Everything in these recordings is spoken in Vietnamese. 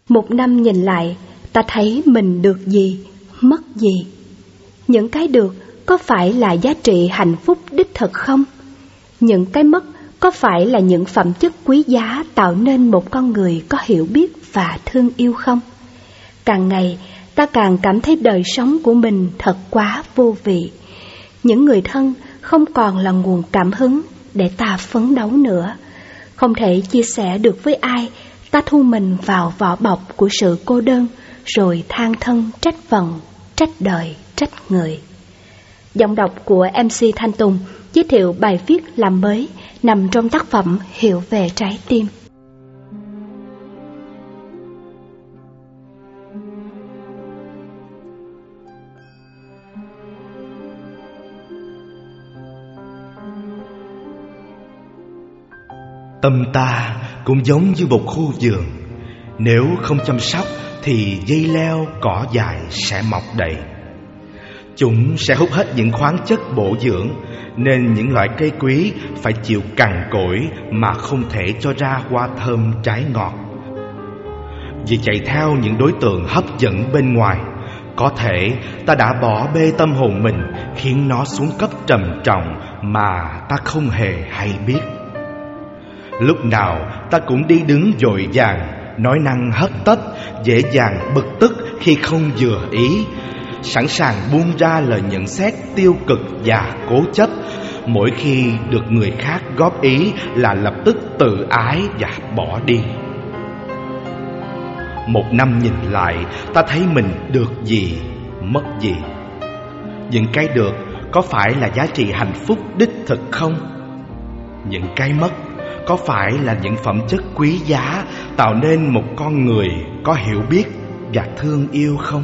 Một năm nhìn lại, ta thấy mình được gì, mất gì? Những cái được có phải là giá trị hạnh phúc đích thực không? Những cái mất có phải là những phẩm chất quý giá tạo nên một con người có hiểu biết và thương yêu không? Càng ngày, ta càng cảm thấy đời sống của mình thật quá vô vị. Những người thân không còn là nguồn cảm hứng để ta phấn đấu nữa. Không thể chia sẻ được với ai, ta thu mình vào vỏ bọc của sự cô đơn, rồi than thân trách phận, trách đời, trách người. Giọng đọc của MC Thanh Tùng giới thiệu bài viết làm mới nằm trong tác phẩm Hiểu về trái tim. Tâm ta cũng giống như một khu vườn, nếu không chăm sóc thì dây leo cỏ dại sẽ mọc đầy. Chúng sẽ hút hết những khoáng chất bổ dưỡng, nên những loại cây quý phải chịu cằn cỗi mà không thể cho ra hoa thơm trái ngọt. Vì chạy theo những đối tượng hấp dẫn bên ngoài, có thể ta đã bỏ bê tâm hồn mình, khiến nó xuống cấp trầm trọng mà ta không hề hay biết. Lúc nào ta cũng đi đứng vội vàng, nói năng hấp tấp, dễ dàng bực tức khi không vừa ý, sẵn sàng buông ra lời nhận xét tiêu cực và cố chấp. Mỗi khi được người khác góp ý là lập tức tự ái và bỏ đi. Một năm nhìn lại, ta thấy mình được gì, mất gì? Những cái được có phải là giá trị hạnh phúc đích thực không? Những cái mất có phải là những phẩm chất quý giá tạo nên một con người có hiểu biết và thương yêu không?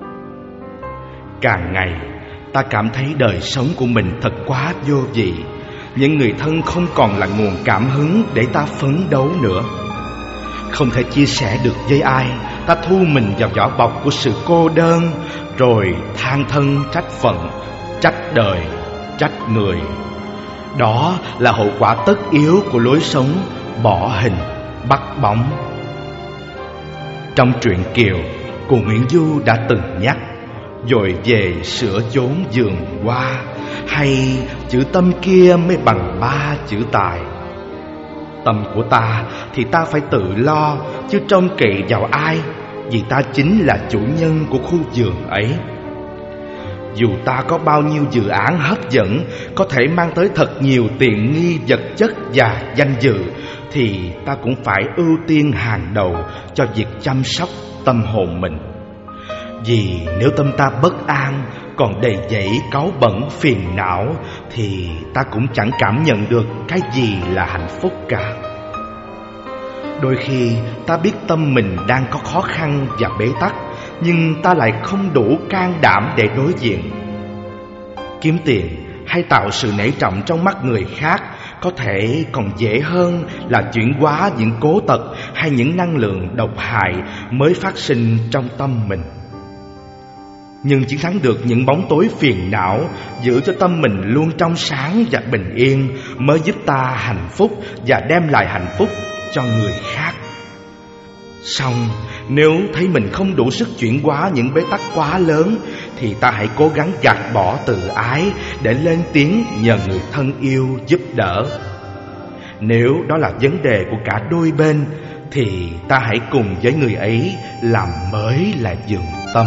Càng ngày, ta cảm thấy đời sống của mình thật quá vô vị. Những người thân không còn là nguồn cảm hứng để ta phấn đấu nữa. Không thể chia sẻ được với ai, ta thu mình vào vỏ bọc của sự cô đơn, rồi than thân trách phận, trách đời, trách người. Đó là hậu quả tất yếu của lối sống bỏ hình, bắt bóng. Trong truyện Kiều, cô Nguyễn Du đã từng nhắc: dội về sửa chốn vườn hoa, hay chữ tâm kia mới bằng 3 chữ tài. Tâm của ta thì ta phải tự lo, chứ trông cậy vào ai, vì ta chính là chủ nhân của khu vườn ấy. Dù ta có bao nhiêu dự án hấp dẫn, có thể mang tới thật nhiều tiện nghi vật chất và danh dự, thì ta cũng phải ưu tiên hàng đầu cho việc chăm sóc tâm hồn mình. Vì nếu tâm ta bất an, còn đầy dẫy cáu bẩn phiền não, thì ta cũng chẳng cảm nhận được cái gì là hạnh phúc cả. Đôi khi ta biết tâm mình đang có khó khăn và bế tắc, nhưng ta lại không đủ can đảm để đối diện. Kiếm tiền hay tạo sự nể trọng trong mắt người khác có thể còn dễ hơn là chuyển hóa những cố tật hay những năng lượng độc hại mới phát sinh trong tâm mình. Nhưng chiến thắng được những bóng tối phiền não, giữ cho tâm mình luôn trong sáng và bình yên, mới giúp ta hạnh phúc và đem lại hạnh phúc cho người khác. Song nếu thấy mình không đủ sức chuyển hóa những bế tắc quá lớn, thì ta hãy cố gắng gạt bỏ tự ái để lên tiếng nhờ người thân yêu giúp đỡ. Nếu đó là vấn đề của cả đôi bên, thì ta hãy cùng với người ấy làm mới lại vườn tâm.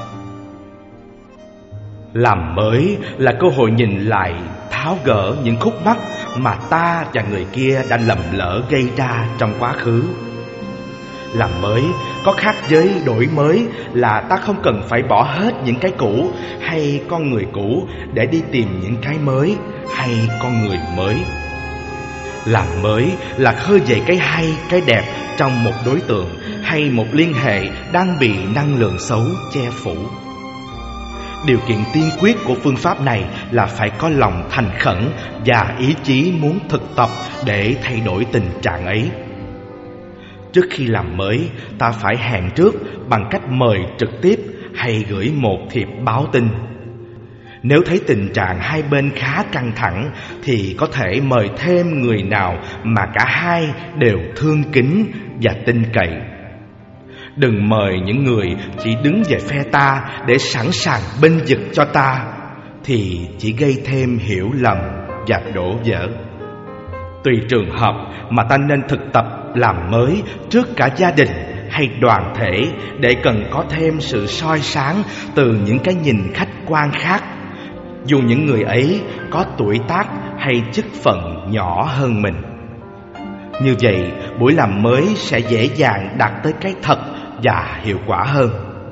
Làm mới là cơ hội nhìn lại, tháo gỡ những khúc mắc mà ta và người kia đã lầm lỡ gây ra trong quá khứ. Làm mới có khác với đổi mới là ta không cần phải bỏ hết những cái cũ hay con người cũ để đi tìm những cái mới hay con người mới. Làm mới là khơi dậy cái hay, cái đẹp trong một đối tượng hay một liên hệ đang bị năng lượng xấu che phủ. Điều kiện tiên quyết của phương pháp này là phải có lòng thành khẩn và ý chí muốn thực tập để thay đổi tình trạng ấy. Trước khi làm mới, ta phải hẹn trước bằng cách mời trực tiếp hay gửi một thiệp báo tin. Nếu thấy tình trạng hai bên khá căng thẳng thì có thể mời thêm người nào mà cả hai đều thương kính và tin cậy. Đừng mời những người chỉ đứng về phe ta để sẵn sàng bênh vực cho ta, thì chỉ gây thêm hiểu lầm và đổ vỡ. Tùy trường hợp mà ta nên thực tập làm mới trước cả gia đình hay đoàn thể, để cần có thêm sự soi sáng từ những cái nhìn khách quan khác, dù những người ấy có tuổi tác hay chức phận nhỏ hơn mình. Như vậy, buổi làm mới sẽ dễ dàng đạt tới cái thật và hiệu quả hơn.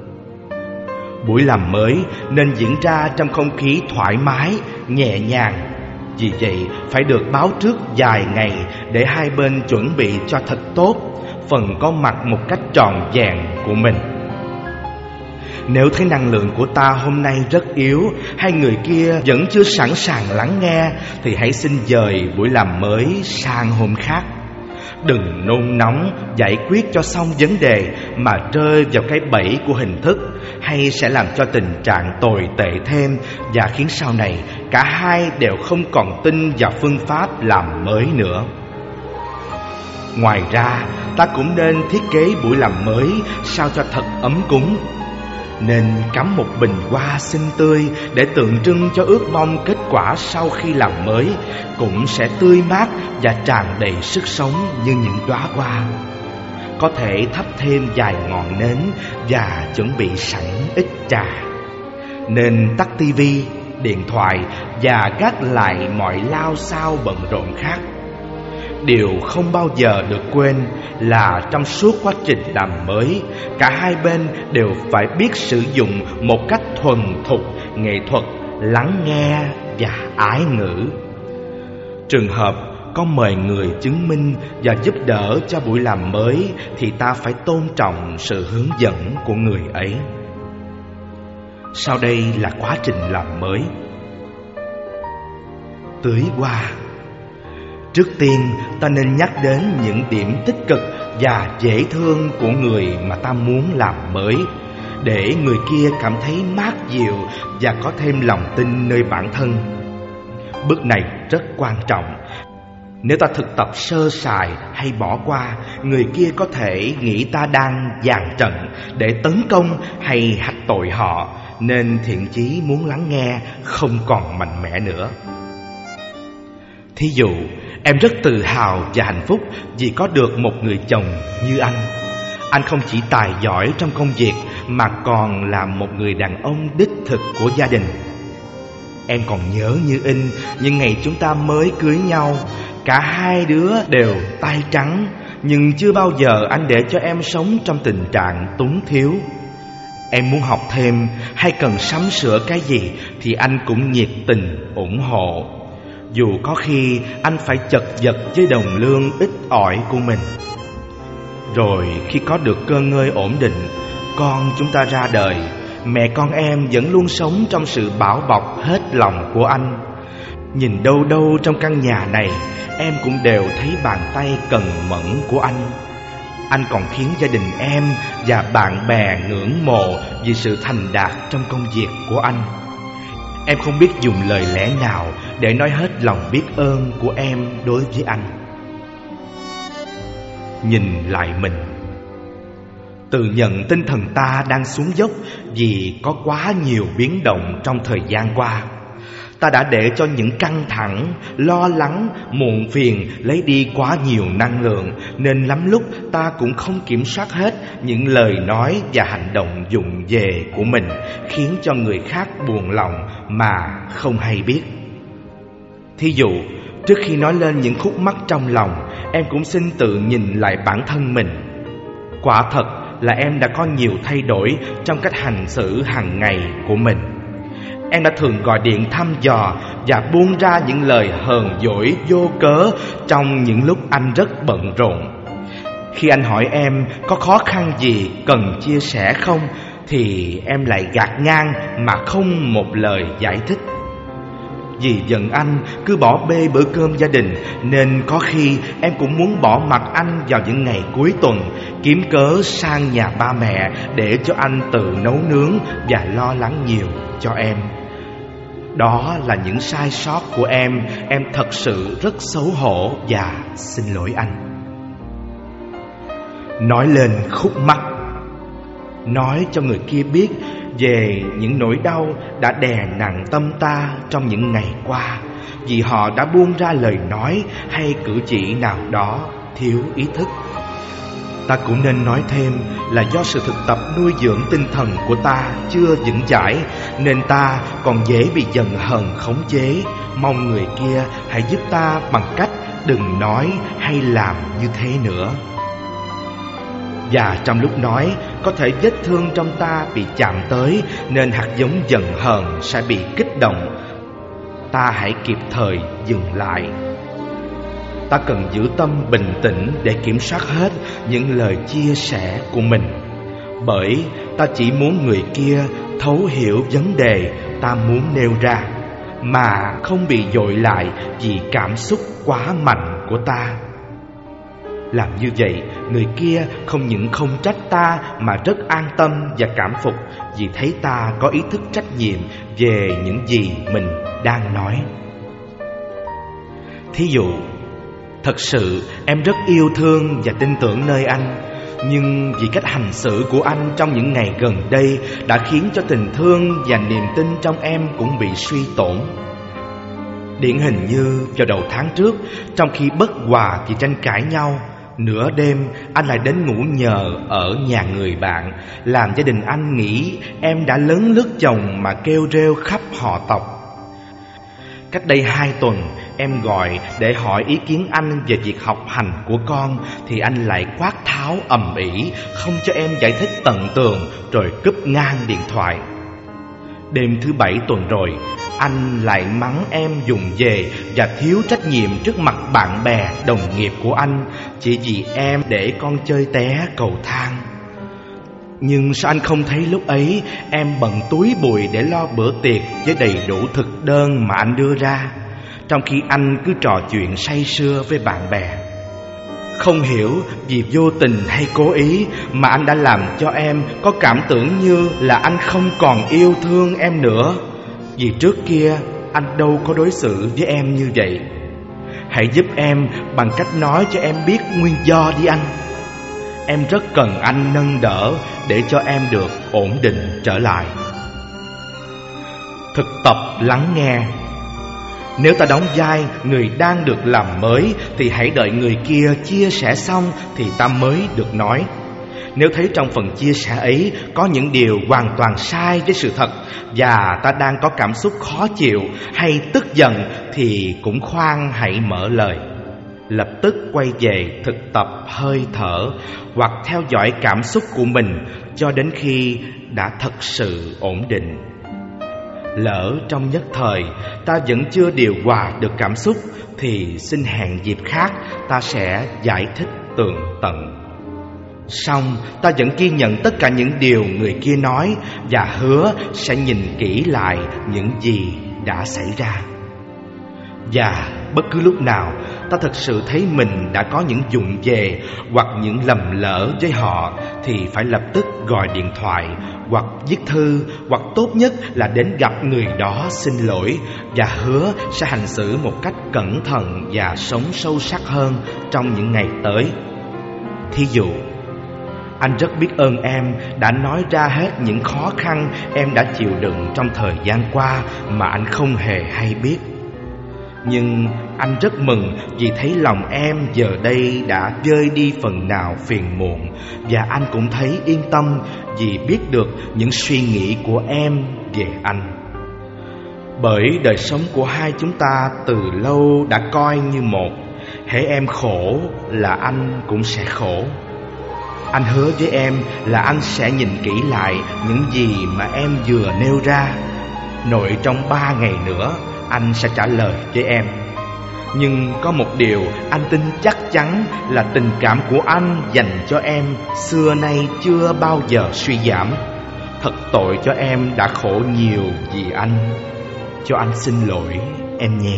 Buổi làm mới nên diễn ra trong không khí thoải mái, nhẹ nhàng. Vì vậy, phải được báo trước vài ngày để hai bên chuẩn bị cho thật tốt phần có mặt một cách tròn vẹn của mình. Nếu thấy năng lượng của ta hôm nay rất yếu, hay người kia vẫn chưa sẵn sàng lắng nghe, thì hãy xin dời buổi làm mới sang hôm khác. Đừng nôn nóng giải quyết cho xong vấn đề mà rơi vào cái bẫy của hình thức, hay sẽ làm cho tình trạng tồi tệ thêm, và khiến sau này cả hai đều không còn tin vào phương pháp làm mới nữa. Ngoài ra, ta cũng nên thiết kế buổi làm mới sao cho thật ấm cúng. Nên cắm một bình hoa xinh tươi để tượng trưng cho ước mong kết quả sau khi làm mới cũng sẽ tươi mát và tràn đầy sức sống như những đóa hoa. Có thể thắp thêm vài ngọn nến và chuẩn bị sẵn ít trà. Nên tắt tivi, điện thoại và gác lại mọi lao xao bận rộn khác. Điều không bao giờ được quên là trong suốt quá trình làm mới, cả hai bên đều phải biết sử dụng một cách thuần thục nghệ thuật lắng nghe và ái ngữ. Trường hợp có mời người chứng minh và giúp đỡ cho buổi làm mới, thì ta phải tôn trọng sự hướng dẫn của người ấy. Sau đây là quá trình làm mới. Tưới hoa. Trước tiên, ta nên nhắc đến những điểm tích cực và dễ thương của người mà ta muốn làm mới, để người kia cảm thấy mát dịu và có thêm lòng tin nơi bản thân. Bước này rất quan trọng. Nếu ta thực tập sơ sài hay bỏ qua, người kia có thể nghĩ ta đang dàn trận để tấn công hay hạch tội họ, nên thiện chí muốn lắng nghe không còn mạnh mẽ nữa. Thí dụ, em rất tự hào và hạnh phúc vì có được một người chồng như anh. Anh không chỉ tài giỏi trong công việc mà còn là một người đàn ông đích thực của gia đình. Em còn nhớ như in những ngày chúng ta mới cưới nhau. Cả hai đứa đều tay trắng, nhưng chưa bao giờ anh để cho em sống trong tình trạng túng thiếu. Em muốn học thêm hay cần sắm sửa cái gì thì anh cũng nhiệt tình ủng hộ, dù có khi anh phải chật vật với đồng lương ít ỏi của mình. Rồi khi có được cơ ngơi ổn định, con chúng ta ra đời, mẹ con em vẫn luôn sống trong sự bảo bọc hết lòng của anh. Nhìn đâu đâu trong căn nhà này, em cũng đều thấy bàn tay cần mẫn của anh. Anh còn khiến gia đình em và bạn bè ngưỡng mộ vì sự thành đạt trong công việc của anh. Em không biết dùng lời lẽ nào để nói hết lòng biết ơn của em đối với anh. Nhìn lại mình, tự nhận tinh thần ta đang xuống dốc vì có quá nhiều biến động trong thời gian qua. Ta đã để cho những căng thẳng, lo lắng, muộn phiền lấy đi quá nhiều năng lượng, nên lắm lúc ta cũng không kiểm soát hết những lời nói và hành động vụng về của mình, khiến cho người khác buồn lòng mà không hay biết. Thí dụ, trước khi nói lên những khúc mắc trong lòng, em cũng xin tự nhìn lại bản thân mình. Quả thật là em đã có nhiều thay đổi trong cách hành xử hàng ngày của mình. Em đã thường gọi điện thăm dò và buông ra những lời hờn dỗi vô cớ trong những lúc anh rất bận rộn. Khi anh hỏi em có khó khăn gì cần chia sẻ không, thì em lại gạt ngang mà không một lời giải thích. Vì giận anh cứ bỏ bê bữa cơm gia đình, nên có khi em cũng muốn bỏ mặc anh vào những ngày cuối tuần, kiếm cớ sang nhà ba mẹ để cho anh tự nấu nướng và lo lắng nhiều cho em. Đó là những sai sót của em thật sự rất xấu hổ và xin lỗi anh. Nói lên khúc mắc, nói cho người kia biết về những nỗi đau đã đè nặng tâm ta trong những ngày qua, vì họ đã buông ra lời nói hay cử chỉ nào đó thiếu ý thức. Ta cũng nên nói thêm là do sự thực tập nuôi dưỡng tinh thần của ta chưa vững chãi, nên ta còn dễ bị giận hờn khống chế. Mong người kia hãy giúp ta bằng cách đừng nói hay làm như thế nữa. Và trong lúc nói, có thể vết thương trong ta bị chạm tới, nên hạt giống giận hờn sẽ bị kích động. Ta hãy kịp thời dừng lại. Ta cần giữ tâm bình tĩnh để kiểm soát hết những lời chia sẻ của mình, bởi ta chỉ muốn người kia thấu hiểu vấn đề ta muốn nêu ra, mà không bị dội lại vì cảm xúc quá mạnh của ta. Làm như vậy, người kia không những không trách ta mà rất an tâm và cảm phục, vì thấy ta có ý thức trách nhiệm về những gì mình đang nói. Thí dụ, thật sự em rất yêu thương và tin tưởng nơi anh, nhưng vì cách hành xử của anh trong những ngày gần đây đã khiến cho tình thương và niềm tin trong em cũng bị suy tổn. Điển hình như vào đầu tháng trước, trong khi bất hòa vì tranh cãi nhau, nửa đêm anh lại đến ngủ nhờ ở nhà người bạn, làm gia đình anh nghĩ em đã lấn lướt chồng mà kêu rêu khắp họ tộc. Cách đây 2 tuần, em gọi để hỏi ý kiến anh về việc học hành của con, thì anh lại quát tháo ầm ĩ, không cho em giải thích tận tường, rồi cúp ngang điện thoại. Đêm thứ 7 tuần rồi, anh lại mắng em dùng về và thiếu trách nhiệm trước mặt bạn bè, đồng nghiệp của anh, chỉ vì em để con chơi té cầu thang. Nhưng sao anh không thấy lúc ấy em bận túi bụi để lo bữa tiệc với đầy đủ thực đơn mà anh đưa ra, trong khi anh cứ trò chuyện say sưa với bạn bè? Không hiểu vì vô tình hay cố ý mà anh đã làm cho em có cảm tưởng như là anh không còn yêu thương em nữa, vì trước kia anh đâu có đối xử với em như vậy. Hãy giúp em bằng cách nói cho em biết nguyên do đi anh. Em rất cần anh nâng đỡ để cho em được ổn định trở lại. Thực tập lắng nghe. Nếu ta đóng vai người đang được làm mới, thì hãy đợi người kia chia sẻ xong thì ta mới được nói. Nếu thấy trong phần chia sẻ ấy có những điều hoàn toàn sai với sự thật, và ta đang có cảm xúc khó chịu hay tức giận, thì cũng khoan hãy mở lời. Lập tức quay về thực tập hơi thở hoặc theo dõi cảm xúc của mình cho đến khi đã thật sự ổn định. Lỡ trong nhất thời ta vẫn chưa điều hòa được cảm xúc, thì xin hẹn dịp khác ta sẽ giải thích tường tận. Xong ta vẫn ghi nhận tất cả những điều người kia nói, và hứa sẽ nhìn kỹ lại những gì đã xảy ra. Và bất cứ lúc nào ta thật sự thấy mình đã có những vụng về hoặc những lầm lỡ với họ, thì phải lập tức gọi điện thoại hoặc viết thư, hoặc tốt nhất là đến gặp người đó xin lỗi, và hứa sẽ hành xử một cách cẩn thận và sống sâu sắc hơn trong những ngày tới. Thí dụ, anh rất biết ơn em đã nói ra hết những khó khăn em đã chịu đựng trong thời gian qua mà anh không hề hay biết. Nhưng anh rất mừng vì thấy lòng em giờ đây đã vơi đi phần nào phiền muộn, và anh cũng thấy yên tâm vì biết được những suy nghĩ của em về anh. Bởi đời sống của hai chúng ta từ lâu đã coi như một. Hễ em khổ là anh cũng sẽ khổ. Anh hứa với em là anh sẽ nhìn kỹ lại những gì mà em vừa nêu ra. Nội trong 3 ngày nữa anh sẽ trả lời với em. Nhưng có một điều anh tin chắc chắn là tình cảm của anh dành cho em xưa nay chưa bao giờ suy giảm. Thật tội cho em đã khổ nhiều vì anh. Cho anh xin lỗi em nhé.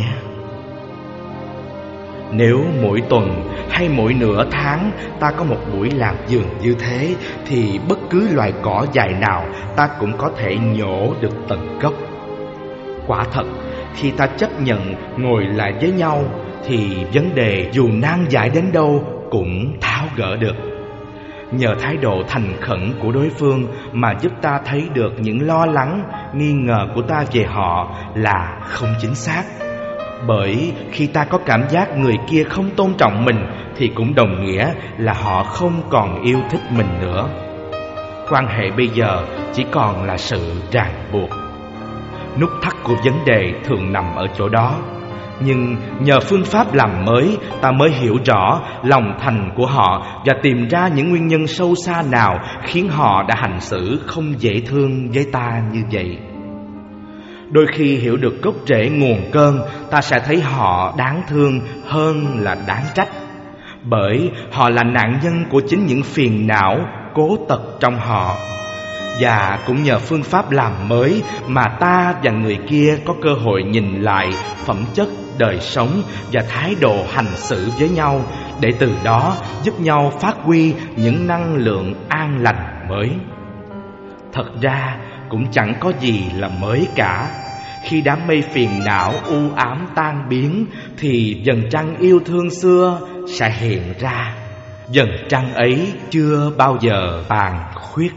Nếu mỗi tuần hay mỗi nửa tháng ta có một buổi làm vườn như thế, thì bất cứ loài cỏ dại nào ta cũng có thể nhổ được tận gốc. Quả thật, khi ta chấp nhận ngồi lại với nhau, thì vấn đề dù nan giải đến đâu cũng tháo gỡ được. Nhờ thái độ thành khẩn của đối phương mà giúp ta thấy được những lo lắng, nghi ngờ của ta về họ là không chính xác. Bởi khi ta có cảm giác người kia không tôn trọng mình thì cũng đồng nghĩa là họ không còn yêu thích mình nữa. Quan hệ bây giờ chỉ còn là sự ràng buộc. Nút thắt của vấn đề thường nằm ở chỗ đó. Nhưng nhờ phương pháp làm mới, ta mới hiểu rõ lòng thành của họ và tìm ra những nguyên nhân sâu xa nào khiến họ đã hành xử không dễ thương với ta như vậy. Đôi khi hiểu được gốc rễ nguồn cơn, ta sẽ thấy họ đáng thương hơn là đáng trách. Bởi họ là nạn nhân của chính những phiền não, cố tật trong họ. Và cũng nhờ phương pháp làm mới mà ta và người kia có cơ hội nhìn lại phẩm chất, đời sống và thái độ hành xử với nhau, để từ đó giúp nhau phát huy những năng lượng an lành mới. Thật ra cũng chẳng có gì là mới cả. Khi đám mây phiền não u ám tan biến thì vầng trăng yêu thương xưa sẽ hiện ra. Vầng trăng ấy chưa bao giờ tàn khuyết.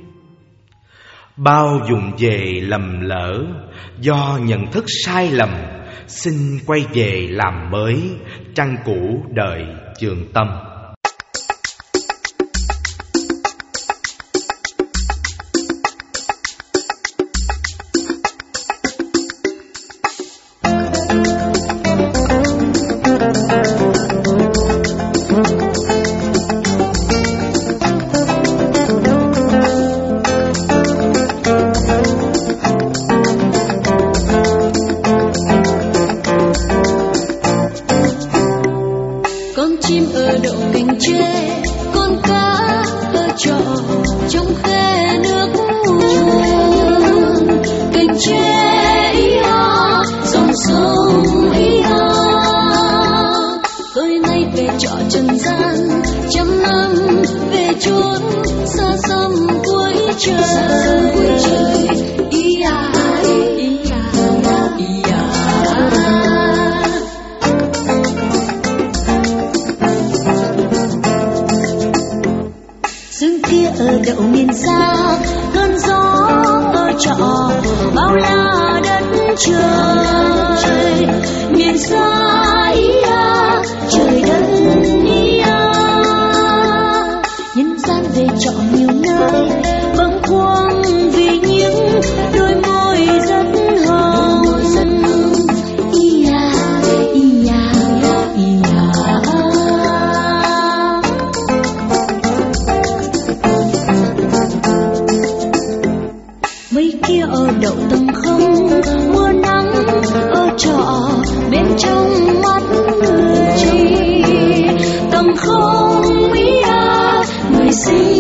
Bao dụng về lầm lỡ do nhận thức sai lầm, xin quay về làm mới trăng cũ đời Trường Tâm. Tầng không ý người sinh